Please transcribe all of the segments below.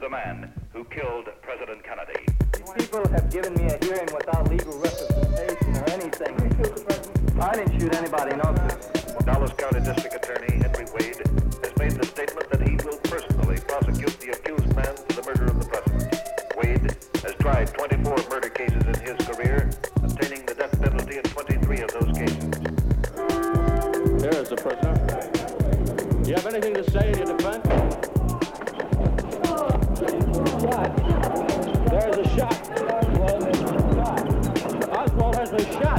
the man who killed President Kennedy. These people have given me a hearing without legal representation or anything. I didn't shoot anybody, no, sir. Dallas County District Attorney Henry Wade has made the statement that he will personally prosecute the accused man for the murder of the president. Wade has tried 24 murder cases in his career, obtaining the death penalty in 23 of those cases. Here is the prisoner. Do you have anything to say in your defense? There's a shot. Oswald has been shot.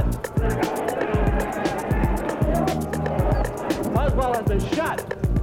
Oswald has been shot.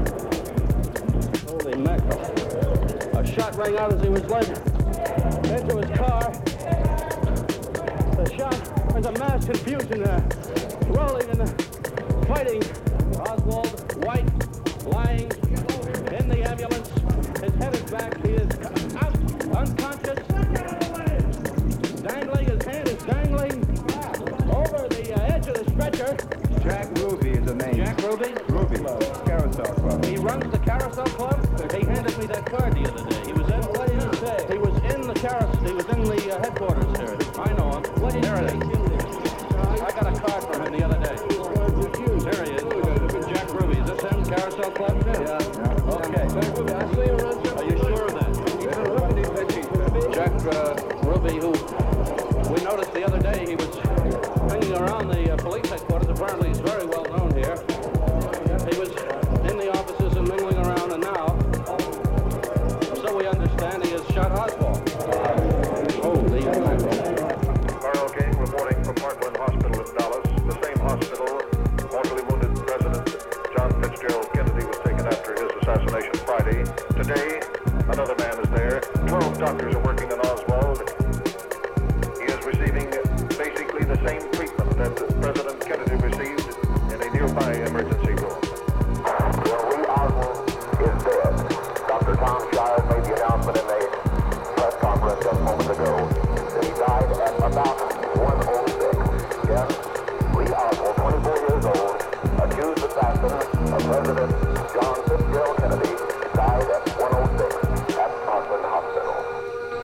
Holy mackerel. A shot rang out as he was led into his car. The shot, there's a mass confusion there. Rolling and fighting. Oswald White lying in the ambulance. His head is back. He is out, unconscious. Dangling, his hand is dangling over the edge of the stretcher. Jack Ruby is the name. Jack Ruby? Ruby, Carousel Club. He runs the Carousel Club. He handed me that card the other day. He was in, what did he say? He was in the carousel. He was in the headquarters here. I know him. What did there it is. I got a card from him the other day. There he is. Jack Ruby. Is this him? Carousel Club? Yeah. Okay. Are you sure of that? Jack Ruby, who we noticed the other day, he was hanging around the police headquarters. Apparently he's very well known here. He was in the offices and mingling around, and now, so we understand, he has shot Oswald. Holy mackerel. Carl King reporting from Parkland Hospital in Dallas, the same hospital mortally wounded President John Fitzgerald Kennedy was taken after his assassination Friday. Today, another man is there. 12 doctors are working on Oswald. He is receiving basically the same treatment that President